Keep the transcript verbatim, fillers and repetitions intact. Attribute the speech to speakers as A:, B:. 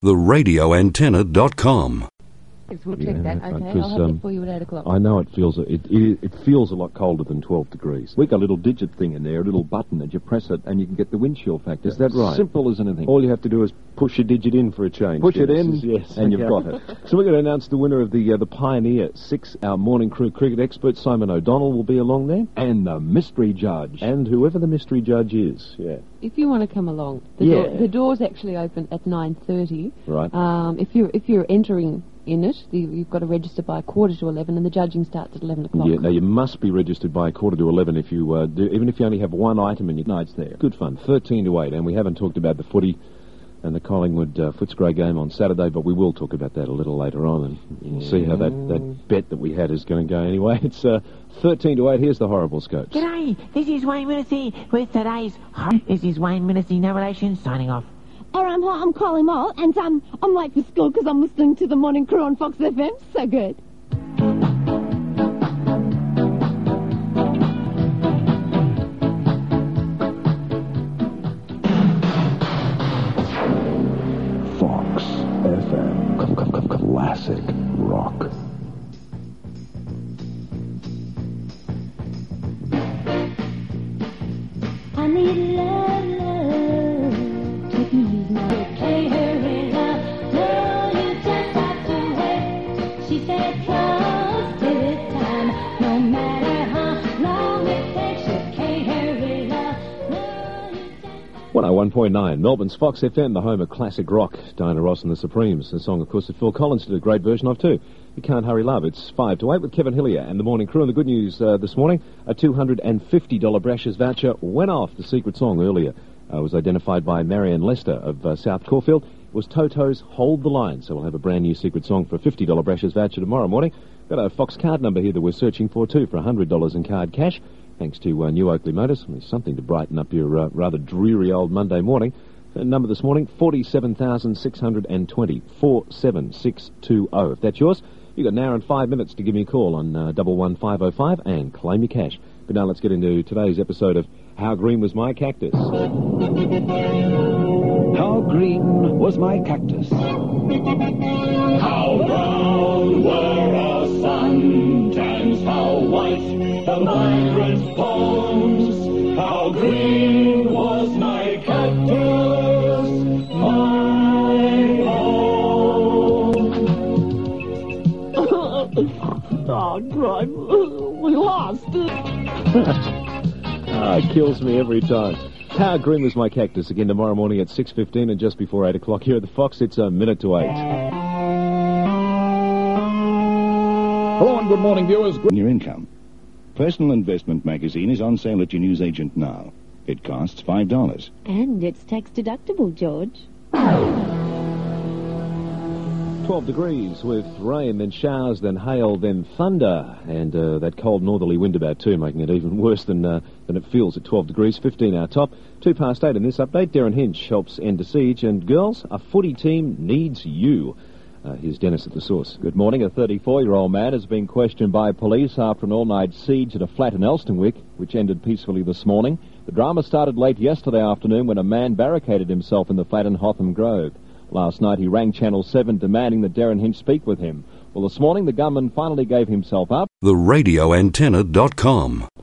A: the radio antenna dot com.
B: We'll check
C: Yeah,
B: that. Okay,
C: because,
B: I'll have
C: um,
B: it for you at eight o'clock.
C: I know it feels it, it it feels a lot colder than twelve degrees.
D: We've got a little digit thing in there, a little button that you press it and you can get the wind chill factor.
C: Is that right?
D: Simple as anything.
C: All you have to do is push a digit in for a change.
D: Push it
C: Yes,
D: in,
C: yes,
D: and
C: okay.
D: you've got it.
C: So we're going to announce the winner of the uh, the Pioneer Six. Our morning crew cricket expert Simon O'Donnell will be along there,
D: And the mystery judge.
C: and whoever the mystery judge is. Yeah,
B: If you want to come along, the,
C: Yeah.
B: door, the doors actually open at nine thirty.
C: right.
B: Um, if you're if you're entering in it, you, you've got to register by a quarter to eleven, and the judging starts at eleven o'clock.
C: Yeah, now you must be registered by a quarter to eleven if you uh, do, even if you only have one item in your nights there. Good fun, thirteen to eight, and we haven't talked about the footy and the Collingwood uh, Footscray game on Saturday, but we will talk about that a little later on, and we'll see how that, that bet that we had is going to go anyway. It's uh, thirteen to eight. Here's the horrible scopes.
E: G'day, this is Wayne Winnessy with today's... Hor- This is Wayne Winnessy, no relation, signing off.
F: Alright, hi, I'm Colin Moll, and um, I'm late for school because I'm listening to the Morning Crew on Fox F M. So good.
G: Fox F M. Classic rock.
F: I need love, love to ease my play her in love. No, you just have to wait. She said, close to this time. No matter how long it takes, you can't hurry love. No, you just have
C: one oh one point nine, Melbourne's Fox F M, the home of classic rock. Diana Ross and the Supremes. The song, of course, that Phil Collins did a great version of, too. You Can't Hurry Love. It's five to eight with Kevin Hillier and the Morning Crew. And the good news uh, this morning, a two hundred fifty dollars Brashers voucher went off. The secret song earlier uh, was identified by Marianne Lester of uh, South Caulfield. It was Toto's Hold the Line. So we'll have a brand new secret song for a fifty dollars Brashers voucher tomorrow morning. Got a Fox card number here that we're searching for, too, for one hundred dollars in card cash. Thanks to uh, New Oakley Motors. There's something to brighten up your uh, rather dreary old Monday morning. The number this morning, forty-seven thousand six hundred twenty, four seven six two zero. If that's yours, you've got an hour and five minutes to give me a call on uh, double one five oh five and claim your cash. But now let's get into today's episode of How Green Was My Cactus.
G: How green was my cactus?
H: How brown were our suntans, how white the migrant palms. How green was my cactus, my home.
F: Oh, God. We lost it.
C: Ah, it kills me every time. How Green Was My Cactus, again tomorrow morning at six fifteen and just before eight o'clock here at the Fox. It's a minute to eight.
G: Hello and good morning, viewers. Your income. Personal Investment Magazine is on sale at your newsagent now. It costs five dollars.
F: And it's tax deductible, George.
C: twelve degrees with rain, then showers, then hail, then thunder, and uh, that cold northerly wind about two, making it even worse than uh, than it feels at twelve degrees, fifteen our top. Two past eight in this update. Darren Hinch helps end a siege, and girls, a footy team needs you. Uh, here's Dennis at the source.
I: Good morning. A thirty-four-year-old man has been questioned by police after an all-night siege at a flat in Elstonwick, which ended peacefully this morning. The drama started late yesterday afternoon when a man barricaded himself in the flat in Hotham Grove. Last night he rang Channel seven demanding that Darren Hinch speak with him. Well, this morning the gunman finally gave himself up.
A: the radio antenna dot com.